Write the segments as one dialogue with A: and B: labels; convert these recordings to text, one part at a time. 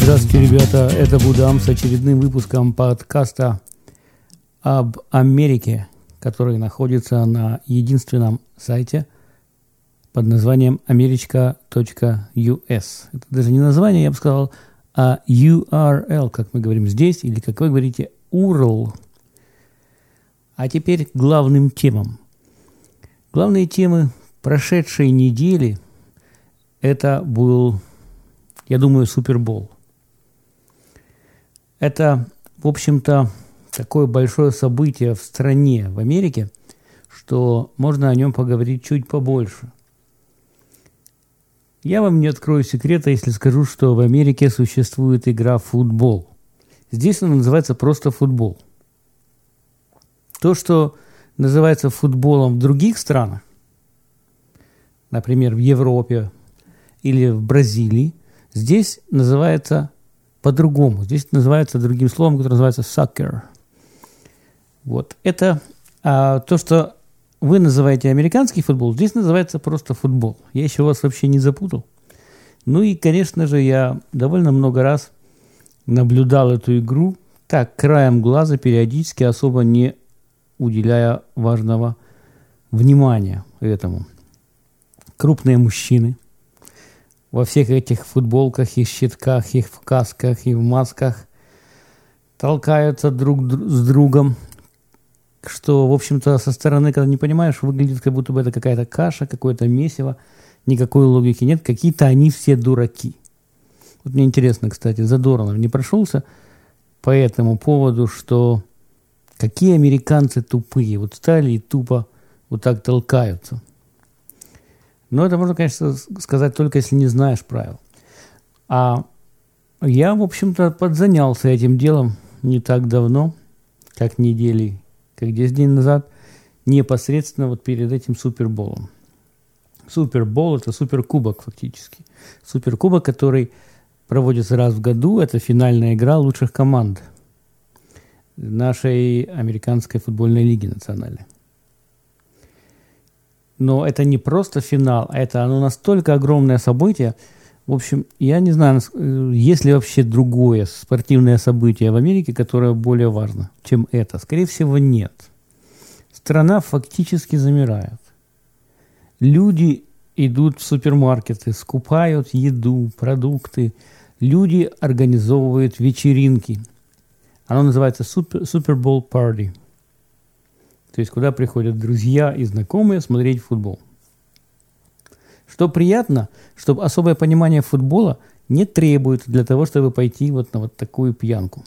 A: Здравствуйте, ребята, это Будам с очередным выпуском подкаста об Америке, который находится на единственном сайте под названием america.us. Это даже не название, я бы сказал, а URL, как мы говорим здесь, или как вы говорите, URL. А теперь к главным темам. Главные темы прошедшей недели – это был, я думаю, Супербол. Это, в общем-то, такое большое событие в стране, в Америке, что можно о нем поговорить чуть побольше. Я вам не открою секрета, если скажу, что в Америке существует игра футбол. Здесь она называется просто футбол. То, что называется футболом в других странах, например, в Европе или в Бразилии, здесь называется по-другому. Здесь называется другим словом, которое называется soccer. Вот. Это то, что вы называете американский футбол, здесь называется просто футбол. Я еще вас вообще не запутал. Ну и, конечно же, я довольно много раз наблюдал эту игру так, краем глаза, периодически, особо не уделяя важного внимания этому. Крупные мужчины во всех этих футболках и щитках, и в касках, и в масках толкаются друг с другом, что, в общем-то, со стороны, когда не понимаешь, выглядит, как будто бы это какая-то каша, какое-то месиво, никакой логики нет, какие-то они все дураки. Вот мне интересно, кстати, Задорнов не прошелся по этому поводу, что какие американцы тупые, вот стали и тупо вот так толкаются. Но это можно, конечно, сказать только если не знаешь правил. А я, в общем-то, подзанялся этим делом не так давно, как недели, как 10 дней назад, непосредственно вот перед этим Суперболом. Супербол – это суперкубок фактически. Суперкубок, который проводится раз в году, это финальная игра лучших команд нашей американской футбольной лиги национальной. Но это не просто финал, а это оно настолько огромное событие. В общем, я не знаю, есть ли вообще другое спортивное событие в Америке, которое более важно, чем это. Скорее всего, нет. Страна фактически замирает. Люди идут в супермаркеты, скупают еду, продукты. Люди организовывают вечеринки. Оно называется Super Bowl Party. То есть, куда приходят друзья и знакомые смотреть футбол. Что приятно, что особое понимание футбола не требуется для того, чтобы пойти вот на вот такую пьянку.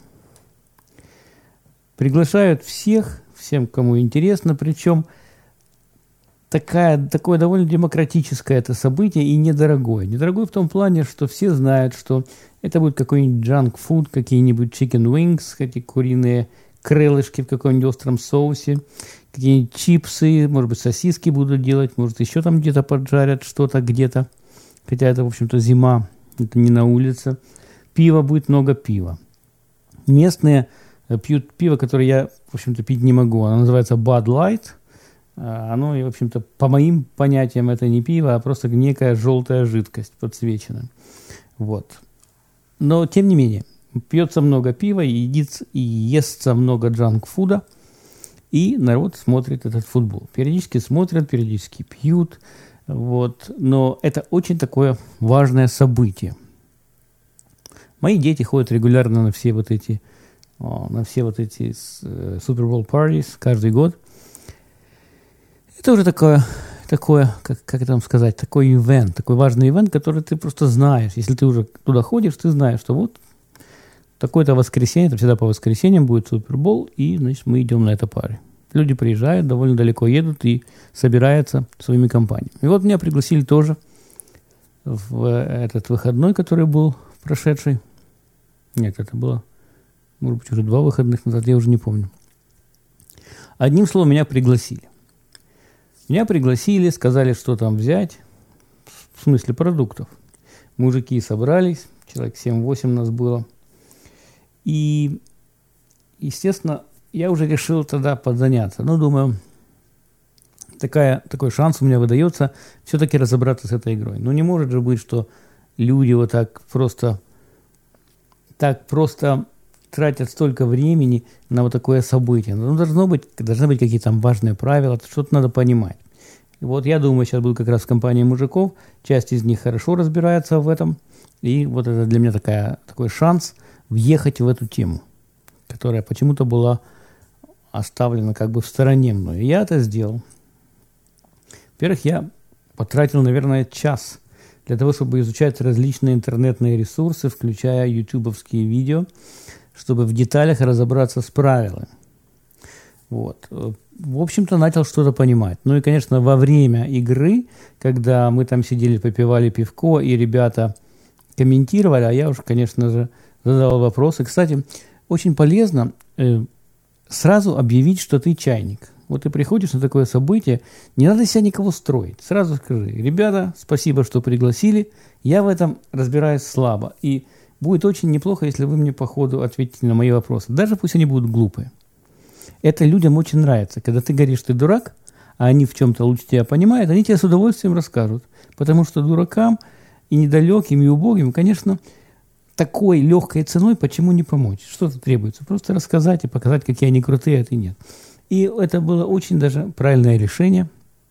A: Приглашают всем, кому интересно, причем такое довольно демократическое это событие и недорогое. Недорогое в том плане, что все знают, что это будет какой-нибудь junk food, какие-нибудь chicken wings, какие куриные крылышки в каком-нибудь остром соусе, какие-нибудь чипсы, может быть, сосиски будут делать, может, еще там где-то поджарят что-то где-то. Хотя это, в общем-то, зима, это не на улице. Пива будет много пива. Местные пьют пиво, которое я, в общем-то, пить не могу. Оно называется Bud Light. Оно, в общем-то, по моим понятиям, это не пиво, а просто некая желтая жидкость подсвеченная. Вот. Но, тем не менее, пьется много пива, и естся много джанк-фуда, и народ смотрит этот футбол. Периодически смотрят, периодически пьют, вот. Но это очень такое важное событие. Мои дети ходят регулярно на все вот эти Super Bowl parties каждый год. Это уже такое, как это вам сказать, такой ивент, такой важный ивент, который ты просто знаешь. Если ты уже туда ходишь, ты знаешь, что вот такое-то воскресенье, это всегда по воскресеньям будет Супербол, и, значит, мы идем на это пари. Люди приезжают, довольно далеко едут и собираются своими компаниями. И вот меня пригласили тоже в этот выходной, который был прошедший. Нет, это было, может быть, уже 2 выходных назад, я уже не помню. Одним словом, меня пригласили. Меня пригласили, сказали, что там взять, в смысле продуктов. Мужики собрались, человек 7-8 нас было. И, естественно, я уже решил тогда подзаняться. Ну, думаю, такой шанс у меня выдается все-таки разобраться с этой игрой. Ну, не может же быть, что люди вот так просто так просто тратят столько времени на вот такое событие. Ну, должны быть какие-то там важные правила, что-то надо понимать. И вот я думаю, сейчас буду как раз в компании мужиков, часть из них хорошо разбирается в этом, и вот это для меня такой шанс въехать в эту тему, которая почему-то была оставлена как бы в стороне мной. И я это сделал. Во-первых, я потратил, наверное, час для того, чтобы изучать различные интернетные ресурсы, включая ютубовские видео, чтобы в деталях разобраться с правилами. Вот. В общем-то, начал что-то понимать. Ну и, конечно, во время игры, когда мы там сидели, попивали пивко, и ребята комментировали, а я уж, конечно же, задавал вопросы. Кстати, очень полезно сразу объявить, что ты чайник. Вот ты приходишь на такое событие, не надо себя никого строить. Сразу скажи: ребята, спасибо, что пригласили, я в этом разбираюсь слабо. И будет очень неплохо, если вы мне по ходу ответите на мои вопросы. Даже пусть они будут глупые. Это людям очень нравится. Когда ты говоришь, ты дурак, а они в чем-то лучше тебя понимают, они тебе с удовольствием расскажут. Потому что дуракам и недалеким, и убогим, конечно, такой легкой ценой почему не помочь? Что-то требуется. Просто рассказать и показать, какие они крутые, а ты нет. И это было очень даже правильное решение.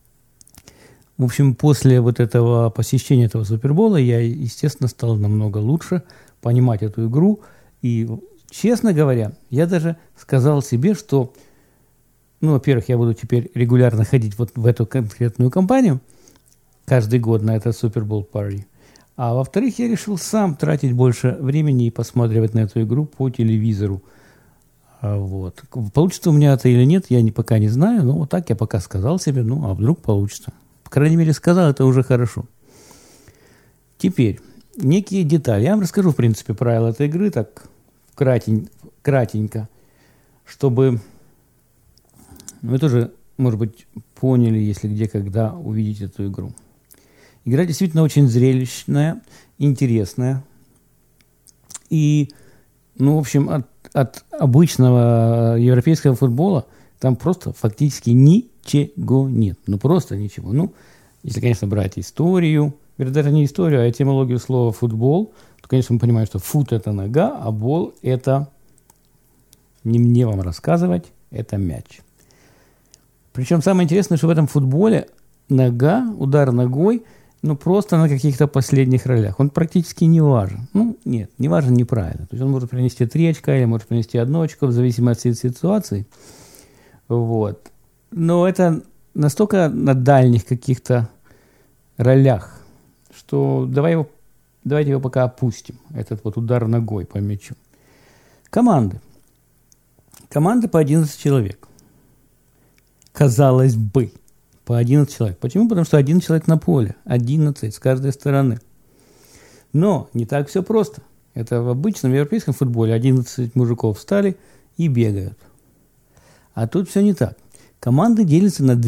A: В общем, после вот этого посещения этого Супербола я, естественно, стал намного лучше понимать эту игру. И, честно говоря, я даже сказал себе, что, ну, во-первых, я буду теперь регулярно ходить вот в эту конкретную компанию каждый год на этот Супербол пари. А во-вторых, я решил сам тратить больше времени и посматривать на эту игру по телевизору. Вот. Получится у меня это или нет, я пока не знаю, но вот так я пока сказал себе, ну, а вдруг получится. По крайней мере, сказал, это уже хорошо. Теперь, некие детали. Я вам расскажу, в принципе, правила этой игры так кратенько, чтобы вы тоже, может быть, поняли, если где, когда увидите эту игру. Игра действительно очень зрелищная, интересная. И, ну, в общем, от обычного европейского футбола там просто фактически ничего нет. Ну, просто ничего. Ну, если, конечно, брать историю, или даже не историю, а этимологию слова «футбол», то, конечно, мы понимаем, что «фут» – это нога, а «бол» – это, не мне вам рассказывать, это мяч. Причем самое интересное, что в этом футболе нога, удар ногой, ну, просто на каких-то последних ролях. Он практически не важен. Ну, нет, не важен неправильно. То есть он может принести 3 очка или может принести 1 очко, в зависимости от ситуации. Вот. Но это настолько на дальних каких-то ролях, что давайте его пока опустим, этот вот удар ногой по мячу. Команды. Команды по 11 человек. Казалось бы. По 11 человек. Почему? Потому что 1 человек на поле. 11 с каждой стороны. Но не так все просто. Это в обычном европейском футболе 11 мужиков встали и бегают. А тут все не так. Команды делятся на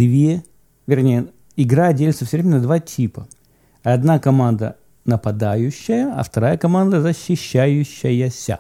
A: игра делится все время на 2 типа. Одна команда нападающая, а вторая команда защищающаяся.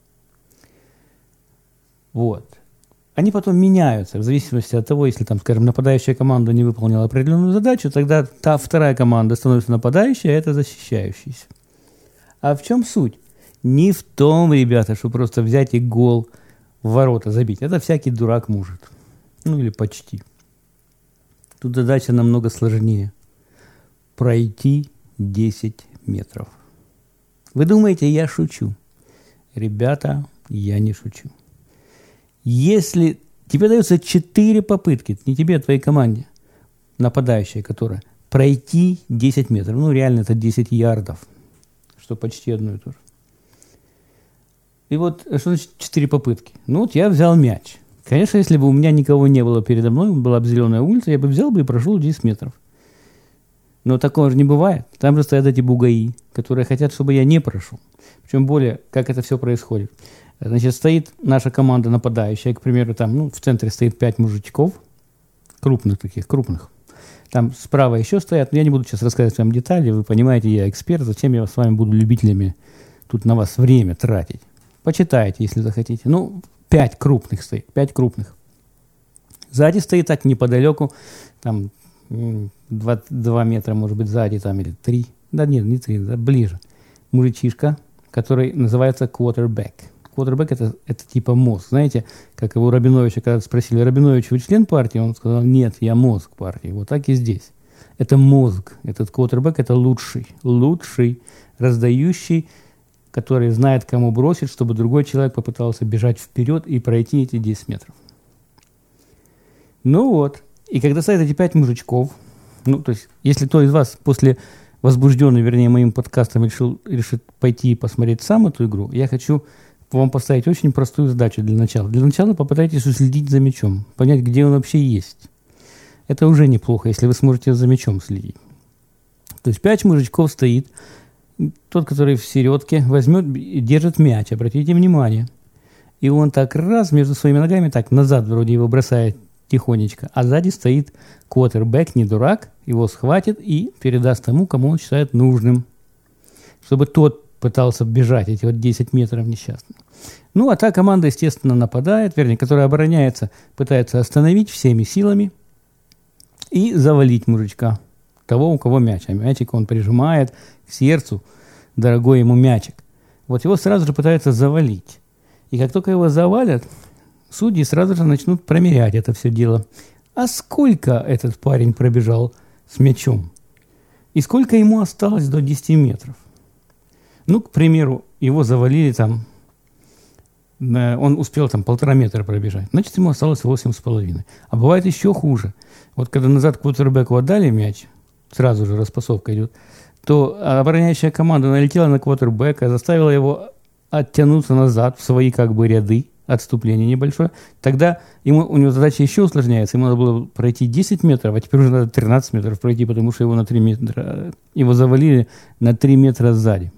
A: Вот. Они потом меняются в зависимости от того, если, там, скажем, нападающая команда не выполнила определенную задачу, тогда та вторая команда становится нападающей, а это защищающаяся. А в чем суть? Не в том, ребята, что просто взять и гол в ворота забить. Это всякий дурак может. Ну или почти. Тут задача намного сложнее. Пройти 10 метров. Вы думаете, я шучу? Ребята, я не шучу. Если тебе дается 4 попытки, не тебе, а твоей команде, нападающей, которая, пройти 10 метров, ну реально это 10 ярдов, что почти одно и то же. И вот, что значит 4 попытки? Ну вот я взял мяч. Конечно, если бы у меня никого не было передо мной, была бы зеленая улица, я бы взял бы и прошел 10 метров. Но такого же не бывает. Там же стоят эти бугаи, которые хотят, чтобы я не прошел. Причем более, как это все происходит. Значит, стоит наша команда нападающая, к примеру, там, ну, в центре стоит 5 мужичков, крупных. Там справа еще стоят, но я не буду сейчас рассказывать вам детали, вы понимаете, я эксперт, зачем я с вами буду любителями тут на вас время тратить. Почитайте, если захотите. Ну, 5 крупных стоит, 5 крупных. Сзади стоит так неподалеку, там 2 метра, может быть, сзади, там, или 3. Да нет, не 3, да, ближе. Мужичишка, который называется quarterback. Quarterback это типа мозг. Знаете, как его Рабиновича, когда спросили: Рабинович, вы член партии? Он сказал: нет, я мозг партии. Вот так и здесь. Это мозг. Этот quarterback это лучший, раздающий, который знает, кому бросить, чтобы другой человек попытался бежать вперед и пройти эти 10 метров. Ну вот. И когда стоят эти 5 мужичков, то есть, если кто из вас после возбужденный, вернее, моим подкастом решит пойти и посмотреть сам эту игру, я хочу вам поставить очень простую задачу для начала. Для начала попытайтесь уследить за мячом, понять, где он вообще есть. Это уже неплохо, если вы сможете за мячом следить. То есть 5 мужичков стоит, тот, который в середке, возьмет и держит мяч, обратите внимание. И он так раз между своими ногами, так назад вроде его бросает тихонечко, а сзади стоит квотербэк, не дурак, его схватит и передаст тому, кому он считает нужным, чтобы тот пытался бежать эти вот 10 метров несчастно. Ну, а та команда, естественно, нападает, вернее, которая обороняется, пытается остановить всеми силами и завалить мужичка, того, у кого мяч. А мячик он прижимает к сердцу, дорогой ему мячик. Вот его сразу же пытаются завалить. И как только его завалят, судьи сразу же начнут промерять это все дело. А сколько этот парень пробежал с мячом? И сколько ему осталось до 10 метров? Ну, к примеру, его завалили там, он успел там 1,5 метра пробежать, значит, ему осталось 8,5. А бывает еще хуже. Вот когда назад квотербеку отдали мяч, сразу же распасовка идет, то обороняющая команда налетела на квотербека, заставила его оттянуться назад в свои как бы ряды, отступление небольшое, тогда у него задача еще усложняется. Ему надо было пройти 10 метров, а теперь уже надо 13 метров пройти, потому что его на 3 метра, его завалили на 3 метра сзади.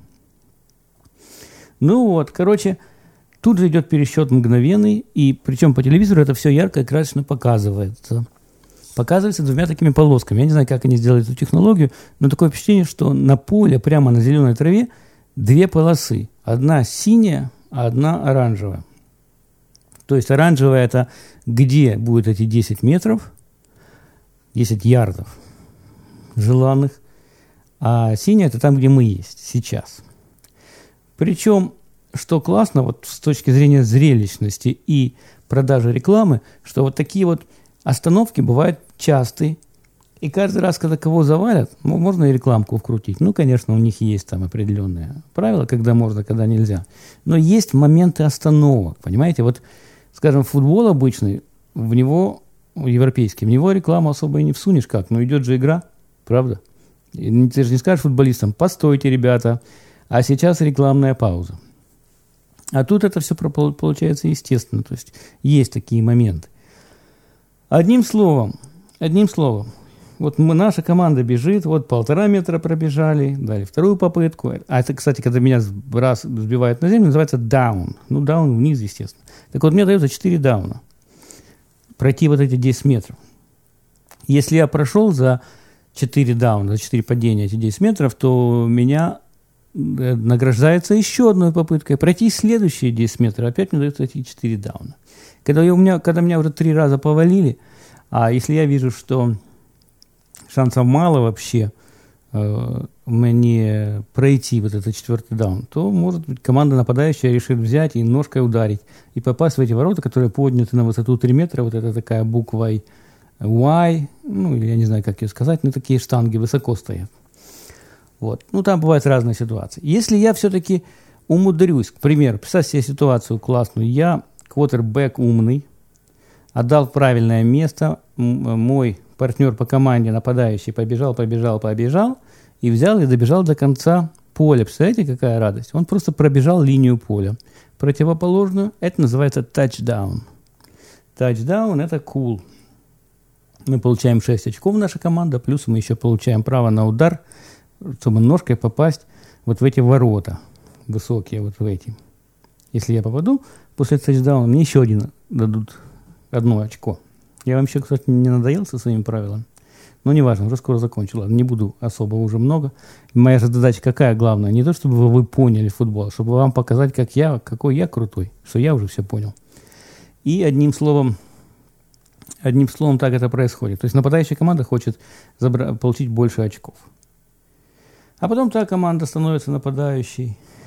A: Ну вот, короче, тут же идет пересчет мгновенный, и причем по телевизору это все ярко и красочно показывается. Показывается 2 такими полосками. Я не знаю, как они сделали эту технологию, но такое впечатление, что на поле, прямо на зеленой траве, 2 полосы. Одна синяя, а одна оранжевая. То есть оранжевая – это где будут эти 10 метров, 10 ярдов желанных, а синяя – это там, где мы есть сейчас. Причем, что классно, вот с точки зрения зрелищности и продажи рекламы, что вот такие вот остановки бывают частые. И каждый раз, когда кого завалят, можно и рекламку вкрутить. Ну, конечно, у них есть там определенные правила, когда можно, когда нельзя. Но есть моменты остановок, понимаете? Вот, скажем, футбол обычный, в него, европейский, в него рекламу особо и не всунешь как. Но идет же игра, правда? И ты же не скажешь футболистам: постойте, ребята, а сейчас рекламная пауза. А тут это все получается естественно. То есть есть такие моменты. Одним словом, вот наша команда бежит, вот 1,5 метра пробежали, дали вторую попытку. А это, кстати, когда меня сбивают на землю, называется даун. Ну, даун вниз, естественно. Так вот, мне дается 4 дауна. Пройти вот эти 10 метров. Если я прошел за 4 дауна, за 4 падения эти 10 метров, то меня награждается еще одной попыткой пройти следующие 10 метров. Опять мне даются эти 4 дауна. Когда меня уже 3 раза повалили, а если я вижу, что шансов мало вообще мне пройти вот этот 4-й даун, то, может быть, команда нападающая решит взять и ножкой ударить и попасть в эти ворота, которые подняты на высоту 3 метра. Вот это такая буква Y, ну, или я не знаю, как ее сказать, но такие штанги высоко стоят. Вот. Ну, там бывают разные ситуации. Если я все-таки умудрюсь, к примеру, представьте себе ситуацию классную, я квотербэк умный, отдал в правильное место, мой партнер по команде, нападающий, побежал и взял и добежал до конца поля. Представляете, какая радость? Он просто пробежал линию поля противоположную. Это называется тачдаун. Тачдаун – это cool. Мы получаем 6 очков, наша команда, плюс мы еще получаем право на удар, чтобы ножкой попасть вот в эти ворота высокие, вот в эти. Если я попаду после тачдауна, мне еще дадут 1 очко. Я вам еще, кстати, не надоел со своими правилами. Но неважно, уже скоро закончу. Ладно, не буду особо уже много. Моя же задача какая главная? Не то, чтобы вы поняли футбол, а чтобы вам показать, какой я крутой, что я уже все понял. И одним словом так это происходит. То есть нападающая команда хочет получить больше очков. А потом та команда становится нападающей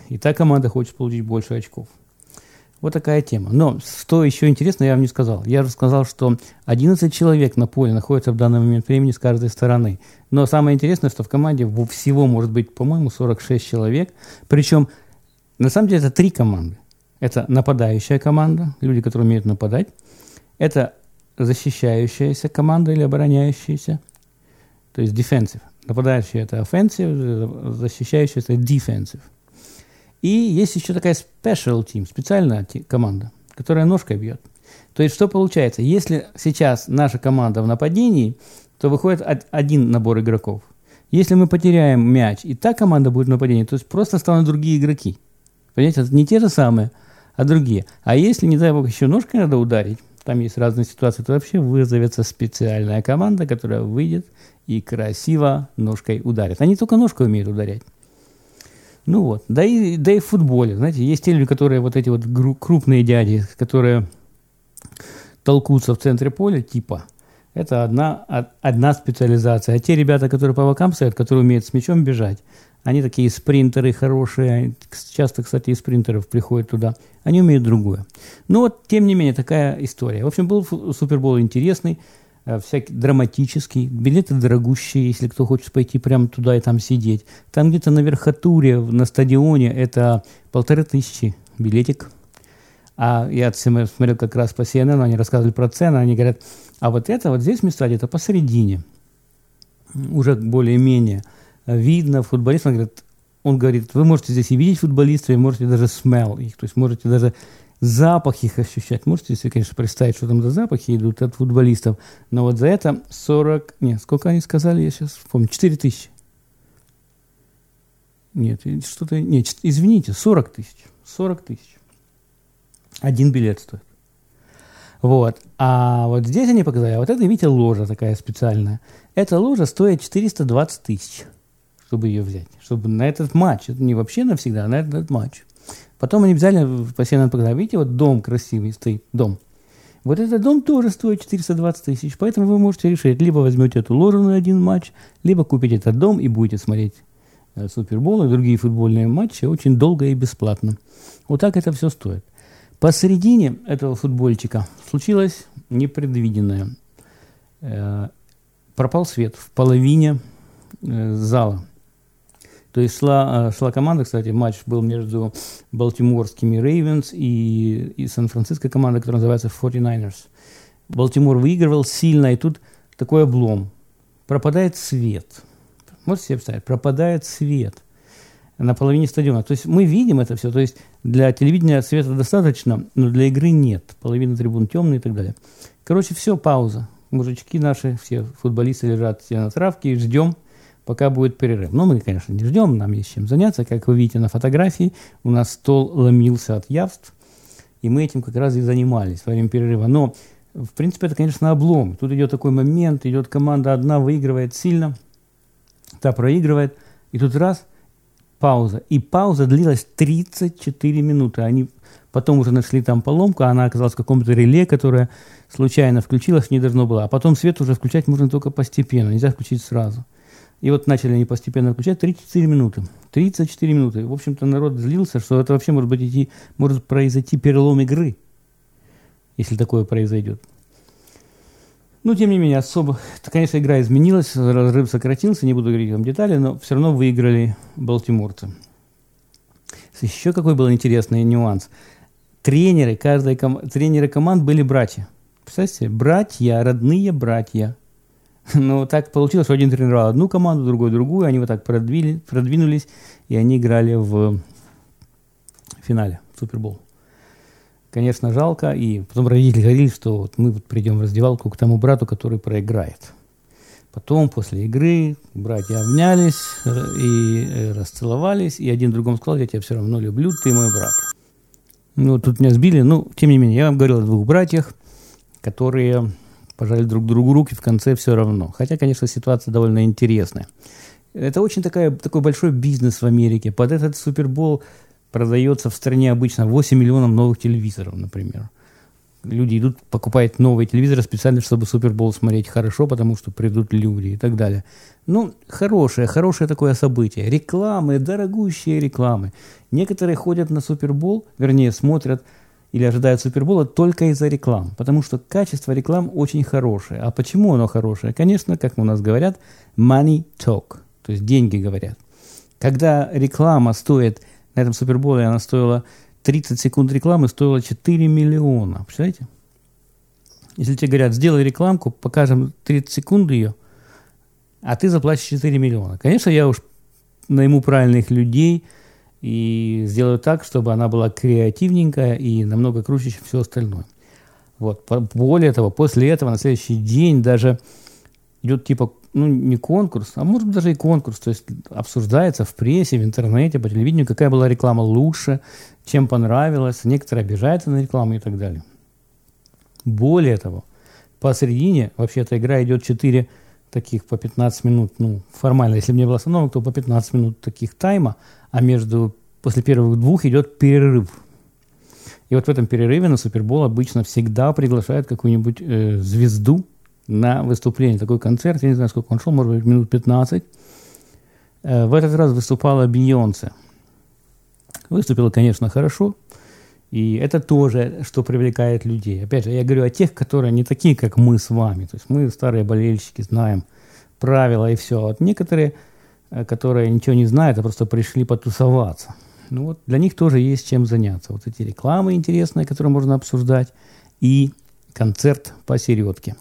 A: и та команда хочет получить больше очков. Вот такая тема. Но что еще интересно, я вам не сказал. Я рассказал, что 11 человек на поле находятся в данный момент времени с каждой стороны. Но самое интересное, что в команде всего может быть, по-моему, 46 человек. Причем, на самом деле, это 3 команды. Это нападающая команда, люди, которые умеют нападать. Это защищающаяся команда или обороняющаяся, то есть defensive. Нападающая – это offensive, защищающая – это defensive. И есть еще такая special team, специальная команда, которая ножкой бьет. То есть что получается? Если сейчас наша команда в нападении, то выходит один набор игроков. Если мы потеряем мяч, и та команда будет в нападении, то есть просто станут другие игроки. Понимаете, это не те же самые, а другие. А если, не дай бог, еще ножкой надо ударить, там есть разные ситуации, то вообще вызовется специальная команда, которая выйдет и красиво ножкой ударит. Они только ножкой умеют ударять. Ну вот, да и в футболе, знаете, есть те люди, которые вот эти вот крупные дяди, которые толкутся в центре поля, типа, это одна специализация. А те ребята, которые по бокам стоят, которые умеют с мячом бежать, они такие спринтеры хорошие, часто, кстати, из спринтеров приходят туда, они умеют другое. Но вот, тем не менее, такая история. В общем, был Супербол интересный, всякий драматический, билеты дорогущие, если кто хочет пойти прямо туда и там сидеть. Там где-то на верхотуре, на стадионе, это 1500 билетик. А я смотрел как раз по CNN, они рассказывали про цены, они говорят, а вот это вот здесь места где-то посередине, уже более-менее видно футболистов. Он говорит, вы можете здесь и видеть футболистов, и можете даже smell их, то есть можете даже запах их ощущать. Можете себе, конечно, представить, что там за запахи идут от футболистов. Но вот за это сколько они сказали, я сейчас помню, 4000. Извините, 40 тысяч. 40 тысяч. Один билет стоит. Вот. А вот здесь они показали, вот это, видите, ложа такая специальная. Эта ложа стоит 420 тысяч, чтобы ее взять. Чтобы на этот матч. Это не вообще навсегда, а на этот матч. Потом они взяли, постоянно показали, видите, вот дом красивый стоит, дом. Вот этот дом тоже стоит 420 тысяч, поэтому вы можете решить, либо возьмете эту ложу на один матч, либо купите этот дом и будете смотреть Супербол и другие футбольные матчи очень долго и бесплатно. Вот так это все стоит. Посередине этого футбольчика случилось непредвиденное. Пропал свет в половине зала. То есть шла команда, кстати, матч был между балтиморскими Рейвенс и Сан-Франциско команда, которая называется 49ers. Балтимор выигрывал сильно, и тут такой облом. Пропадает свет. Можете себе представить? Пропадает свет на половине стадиона. То есть мы видим это все. То есть для телевидения света достаточно, но для игры нет. Половина трибун темная и так далее. Короче, все, пауза. Мужички наши, все футболисты лежат все на травке и ждем, пока будет перерыв. Но мы, конечно, не ждем, нам есть чем заняться. Как вы видите на фотографии, у нас стол ломился от явств, и мы этим как раз и занимались во время перерыва. Но, в принципе, это, конечно, облом. Тут идет такой момент, идет команда одна, выигрывает сильно, та проигрывает, и тут раз, пауза. И пауза длилась 34 минуты. Они потом уже нашли там поломку, она оказалась в каком-то реле, которое случайно включилось, не должно было. А потом свет уже включать можно только постепенно, нельзя включить сразу. И вот начали они постепенно включать 34 минуты. 34 минуты. В общем-то, народ злился, что это вообще может произойти перелом игры, если такое произойдет. Но, тем не менее, конечно, игра изменилась, разрыв сократился, не буду говорить вам детали, но все равно выиграли балтиморцы. Еще какой был интересный нюанс. Тренеры команд были братья. Представляете, братья, родные братья. Но так получилось, что один тренировал одну команду, другой другую, они вот так продвинулись, и они играли в финале, в Супербол. Конечно, жалко, и потом родители говорили, что вот мы придем в раздевалку к тому брату, который проиграет. Потом, после игры, братья обнялись и расцеловались, и один другому сказал, я тебя все равно люблю, ты мой брат. Ну, тут меня сбили, но, тем не менее, я вам говорил о двух братьях, которые пожали друг другу руки в конце все равно. Хотя, конечно, ситуация довольно интересная. Это очень такой большой бизнес в Америке. Под этот Супербол продается в стране обычно 8 миллионов новых телевизоров, например. люди идут, покупают новые телевизоры специально, чтобы Супербол смотреть хорошо, потому что придут люди и так далее. Ну, хорошее такое событие. Рекламы, дорогущие рекламы. Некоторые ходят на Супербол, вернее, смотрят или ожидают Супербола только из-за реклам, потому что качество реклам очень хорошее. А почему оно хорошее? Конечно, как у нас говорят, money talk, то есть деньги говорят. Когда реклама стоит, на этом Суперболе она стоила 30 секунд рекламы, стоила 4 миллиона. Представляете? Если тебе говорят, сделай рекламку, покажем 30 секунд ее, а ты заплатишь 4 миллиона. Конечно, я уж найму правильных людей и сделаю так, чтобы она была креативненькая и намного круче, чем все остальное. Вот. Более того, после этого на следующий день даже идет типа, ну, не конкурс, а может быть даже и конкурс. То есть обсуждается в прессе, в интернете, по телевидению, какая была реклама лучше, чем понравилось. Некоторые обижаются на рекламу и так далее. Более того, посередине, вообще эта игра идет 4 таких по 15 минут, ну, формально, если бы не было остановок, то по 15 минут таких тайма, а после первых 2 идет перерыв. И вот в этом перерыве на Супербол обычно всегда приглашают какую-нибудь звезду на выступление. Такой концерт, я не знаю, сколько он шел, может быть, минут 15. В этот раз выступала Бейонсе. Выступила, конечно, хорошо. И это тоже, что привлекает людей. Опять же, я говорю о тех, которые не такие, как мы с вами. То есть мы, старые болельщики, знаем правила и все. А вот некоторые, которые ничего не знают, а просто пришли потусоваться. Ну вот для них тоже есть чем заняться. Вот эти рекламы интересные, которые можно обсуждать, и концерт посередке.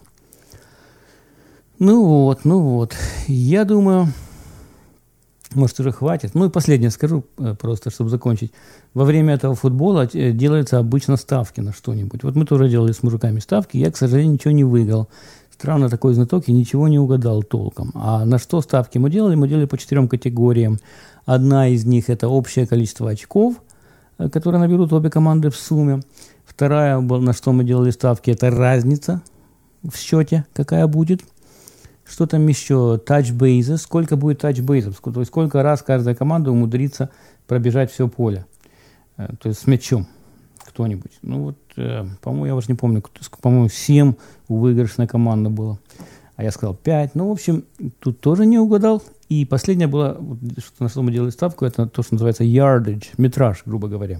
A: Ну вот. Я думаю, может, уже хватит. Ну и последнее скажу, просто чтобы закончить. Во время этого футбола делаются обычно ставки на что-нибудь. Вот мы тоже делали с мужиками ставки. Я, к сожалению, ничего не выиграл. Странно, такой знаток, и ничего не угадал толком. А на что ставки мы делали? Мы делали по 4 категориям. Одна из них – это общее количество очков, которые наберут обе команды в сумме. Вторая, на что мы делали ставки, это разница в счете, какая будет. Что там еще? Touch-bases. Сколько будет touch-bases? То есть сколько раз каждая команда умудрится пробежать все поле. То есть с мячом кто-нибудь. Ну вот, по-моему, я уже не помню, по-моему, 7 у выигрышной команды было. А я сказал 5. Ну, в общем, тут тоже не угадал. И последнее было, на что мы делали ставку, это то, что называется yardage, метраж, грубо говоря.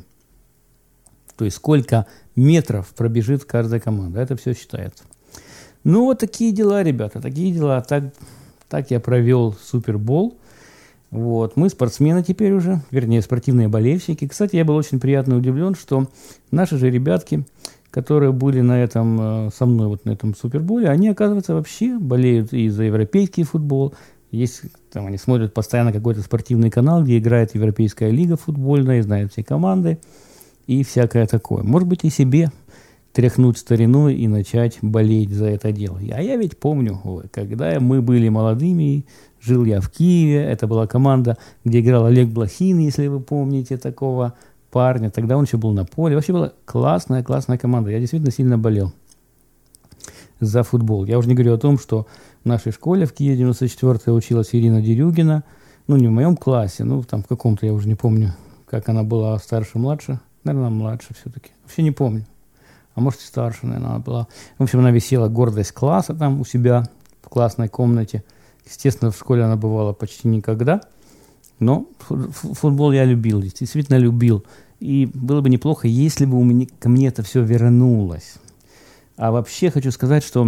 A: То есть сколько метров пробежит каждая команда. Это все считается. Ну, вот такие дела, ребята, такие дела. Так я провел Супербол. Вот. Мы спортсмены теперь уже, вернее, спортивные болельщики. Кстати, я был очень приятно удивлен, что наши же ребятки, которые были на этом, со мной вот на этом Суперболе, они, оказывается, вообще болеют и за европейский футбол. Есть, там, они смотрят постоянно какой-то спортивный канал, где играет Европейская лига футбольная, знают все команды и всякое такое. Может быть, и себе тряхнуть стариной и начать болеть за это дело. А я ведь помню, когда мы были молодыми, жил я в Киеве, это была команда, где играл Олег Блохин, если вы помните такого парня. Тогда он еще был на поле. Вообще была классная команда. Я действительно сильно болел за футбол. Я уже не говорю о том, что в нашей школе в Киеве 94-я училась Ирина Дерюгина. Ну, не в моем классе, ну, там в каком-то, я уже не помню, как она была, старше, младше. Наверное, младше все-таки. Вообще не помню. А может, и старше, наверное, она была. В общем, она висела гордость класса там у себя в классной комнате. Естественно, в школе она бывала почти никогда. Но футбол я любил, действительно любил. И было бы неплохо, если бы ко мне это все вернулось. А вообще хочу сказать, что,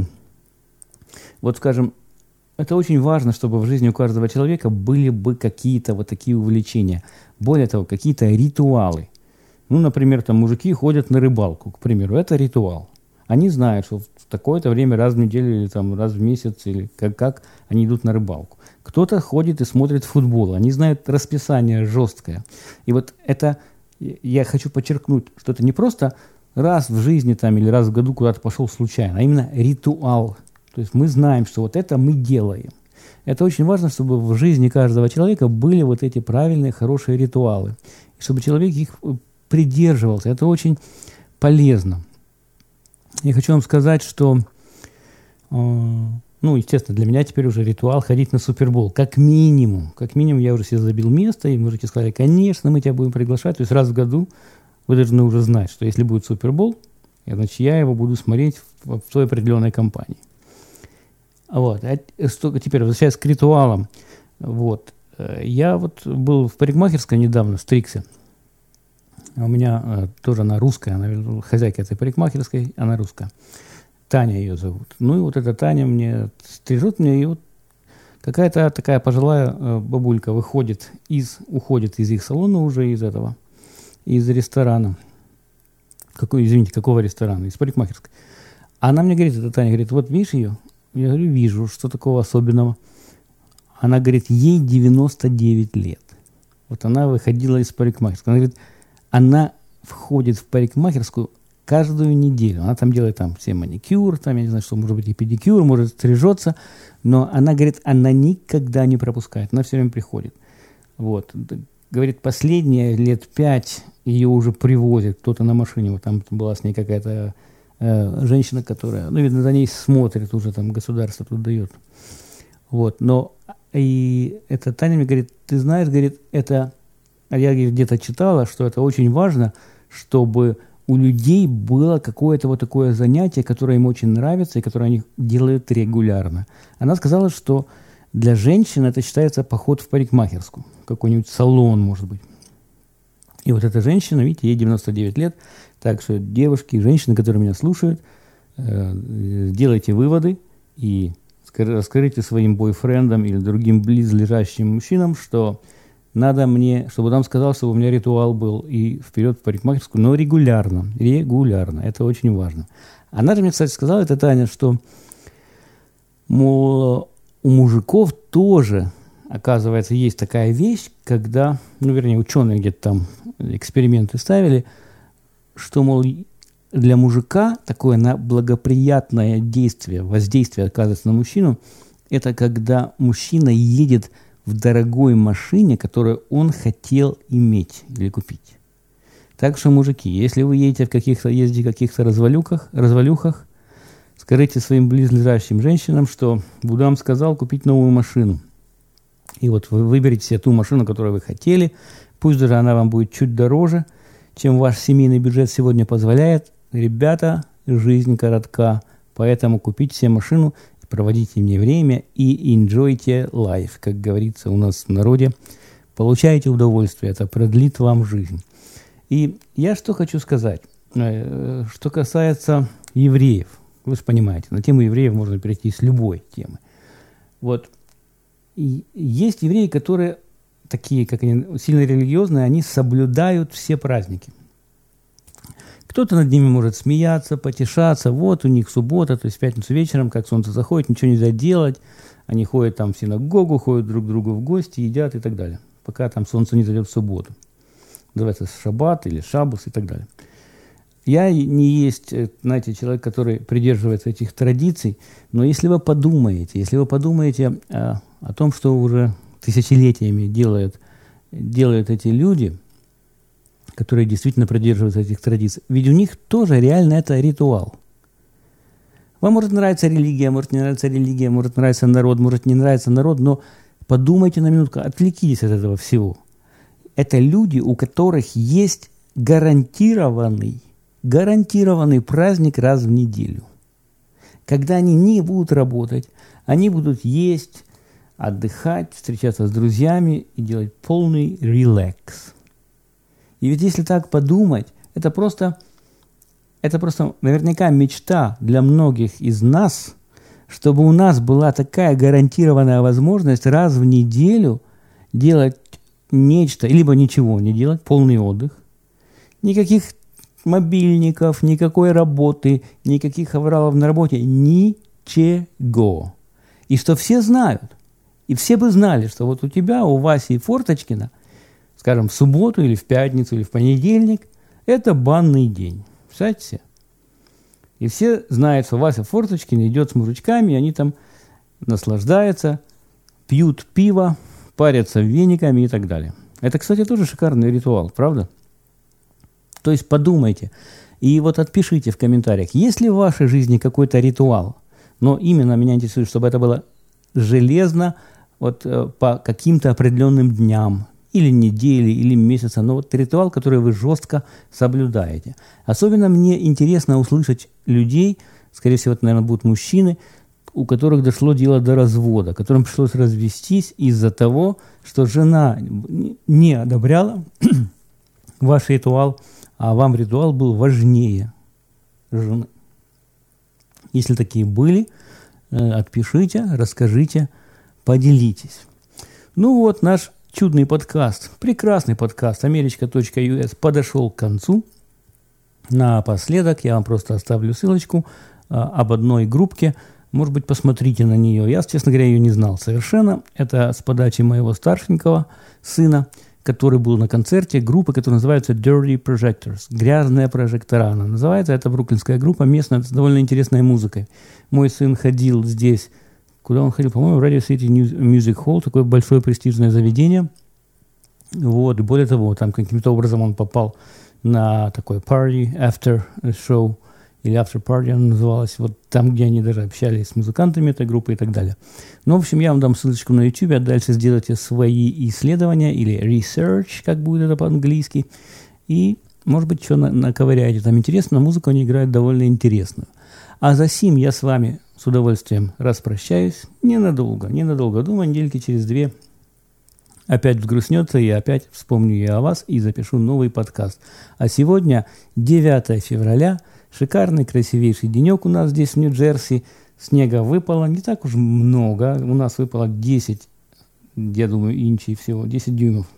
A: вот скажем, это очень важно, чтобы в жизни у каждого человека были бы какие-то вот такие увлечения. Более того, какие-то ритуалы. Ну, например, там мужики ходят на рыбалку, к примеру, это ритуал. Они знают, что в такое-то время раз в неделю или там, раз в месяц, или как они идут на рыбалку. Кто-то ходит и смотрит футбол, они знают расписание жесткое. И вот это, я хочу подчеркнуть, что это не просто раз в жизни там, или раз в году куда-то пошел случайно, а именно ритуал. То есть мы знаем, что вот это мы делаем. Это очень важно, чтобы в жизни каждого человека были вот эти правильные, хорошие ритуалы. И чтобы человек их придерживался. Это очень полезно. Я хочу вам сказать, что, ну, естественно, для меня теперь уже ритуал ходить на Супербол. Как минимум. Как минимум я уже себе забил место, и мужики сказали, конечно, мы тебя будем приглашать. То есть раз в году вы должны уже знать, что если будет Супербол, Значит, я его буду смотреть в той определенной компании. Вот. Теперь, возвращаясь к ритуалам. Вот. Я вот был в парикмахерской недавно, стригся. У меня тоже она русская, она хозяйка этой парикмахерской, она русская. Таня ее зовут. Ну и вот эта Таня мне стрижет мне, и вот какая-то такая пожилая бабулька уходит из их салона уже, из ресторана. Какого ресторана? Из парикмахерской. Она мне говорит, эта Таня, говорит, вот видишь ее? Я говорю, вижу, что такого особенного. Она говорит, ей 99 лет. Вот она выходила из парикмахерской. Она говорит, она входит в парикмахерскую каждую неделю. Она там делает все маникюр, я не знаю, что, может быть, и педикюр, может, стрижется. Но она говорит, она никогда не пропускает. Она все время приходит. Вот. Говорит, последние лет 5 ее уже привозят кто-то на машине. Вот там была с ней какая-то женщина, которая, видно, за ней смотрит уже, там государство тут дает. Вот. Но и эта Таня мне говорит, ты знаешь, говорит, это... Я где-то читала, что это очень важно, чтобы у людей было какое-то вот такое занятие, которое им очень нравится и которое они делают регулярно. Она сказала, что для женщин это считается поход в парикмахерскую, какой-нибудь салон, может быть. И вот эта женщина, видите, ей 99 лет, так что девушки и женщины, которые меня слушают, делайте выводы и расскажите своим бойфрендам или другим близлежащим мужчинам, что надо мне, чтобы он сказал, чтобы у меня ритуал был и вперед в парикмахерскую, но регулярно. Это очень важно. Она же мне, кстати, сказала, это Таня, что, мол, у мужиков тоже, оказывается, есть такая вещь, когда, ученые где-то там эксперименты ставили, что, мол, для мужика такое благоприятное воздействие оказывается на мужчину, это когда мужчина едет в дорогой машине, которую он хотел иметь или купить. Так что, мужики, если вы ездите в каких-то развалюхах, скажите своим близлежащим женщинам, что Будда сказал купить новую машину. И вот вы выберете себе ту машину, которую вы хотели, пусть даже она вам будет чуть дороже, чем ваш семейный бюджет сегодня позволяет. Ребята, жизнь коротка, поэтому купите себе машину, проводите мне время и enjoyте life, как говорится у нас в народе. Получайте удовольствие, это продлит вам жизнь. И я что хочу сказать, что касается евреев. Вы же понимаете, на тему евреев можно перейти с любой темы. Вот. И есть евреи, которые такие, как они, сильно религиозные, они соблюдают все праздники. Кто-то над ними может смеяться, потешаться. Вот у них суббота, то есть в пятницу вечером, как солнце заходит, ничего нельзя делать. Они ходят там в синагогу, ходят друг к другу в гости, едят и так далее. Пока там солнце не зайдет в субботу. Называется шаббат или шаббус и так далее. Я не есть, знаете, человек, который придерживается этих традиций, но если вы подумаете о том, что уже тысячелетиями делают эти люди, которые действительно придерживаются этих традиций. Ведь у них тоже реально это ритуал. Вам может нравиться религия, может не нравиться религия, может нравиться народ, может не нравиться народ, но подумайте на минутку, отвлекитесь от этого всего. Это люди, у которых есть гарантированный праздник раз в неделю. Когда они не будут работать, они будут есть, отдыхать, встречаться с друзьями и делать полный релакс. И ведь если так подумать, это просто наверняка мечта для многих из нас, чтобы у нас была такая гарантированная возможность раз в неделю делать нечто, либо ничего не делать, полный отдых, никаких мобильников, никакой работы, никаких авралов на работе, ничего. И что все знают, и все бы знали, что вот у тебя, у Васи Форточкина, скажем, в субботу или в пятницу или в понедельник, это банный день. Представляете себе? И все знают, что Вася Форточкин идет с мужичками, и они там наслаждаются, пьют пиво, парятся вениками и так далее. Это, кстати, тоже шикарный ритуал, правда? То есть подумайте. И вот отпишите в комментариях, есть ли в вашей жизни какой-то ритуал, но именно меня интересует, чтобы это было железно, вот по каким-то определенным дням, или недели, или месяца, но вот ритуал, который вы жестко соблюдаете. Особенно мне интересно услышать людей, скорее всего, это, наверное, будут мужчины, у которых дошло дело до развода, которым пришлось развестись из-за того, что жена не одобряла ваш ритуал, а вам ритуал был важнее жены. Если такие были, отпишите, расскажите, поделитесь. Ну вот, наш чудный подкаст, прекрасный подкаст america.us подошел к концу. Напоследок я вам просто оставлю ссылочку об одной группке. Может быть, посмотрите на нее. Я, честно говоря, ее не знал совершенно. Это с подачи моего старшенького сына, который был на концерте группы, которая называется Dirty Projectors. Грязная прожектора она называется. Это бруклинская группа местная, с довольно интересной музыкой. Мой сын ходил здесь, куда он ходил? По-моему, в Radio City Music Hall, такое большое престижное заведение. Вот, и более того, там каким-то образом он попал на такой party, after show, или after party она называлась, вот там, где они даже общались с музыкантами этой группы и так далее. Ну, в общем, я вам дам ссылочку на YouTube, а дальше сделайте свои исследования, или research, как будет это по-английски, и, может быть, что наковыряете там интересно, музыку они играют довольно интересную. А за сим я с вами с удовольствием распрощаюсь ненадолго, думаю, недельки через 2 опять взгрустнется, и опять вспомню я о вас и запишу новый подкаст. А сегодня 9 февраля, шикарный, красивейший денек у нас здесь в Нью-Джерси. Снега выпало не так уж много. У нас выпало 10, я думаю, инчей всего, 10 дюймов.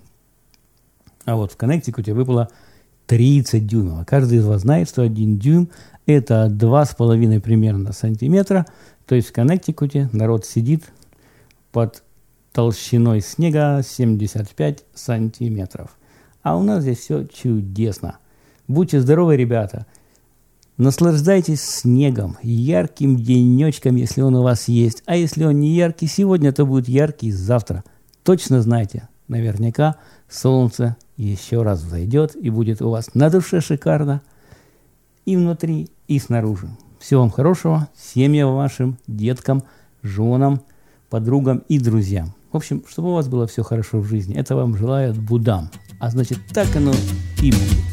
A: А вот в Коннектикуте выпало 30 дюймов. Каждый из вас знает, что 1 дюйм – это 2,5 примерно сантиметра. То есть в Коннектикуте народ сидит под толщиной снега 75 сантиметров. А у нас здесь все чудесно. Будьте здоровы, ребята. Наслаждайтесь снегом, ярким денечком, если он у вас есть. А если он не яркий сегодня, то будет яркий завтра. Точно знайте, наверняка солнце еще раз взойдет и будет у вас на душе шикарно и внутри, и снаружи. Всего вам хорошего, семьям вашим, деткам, женам, подругам и друзьям. В общем, чтобы у вас было все хорошо в жизни, это вам желает Будам. А значит, так оно и будет.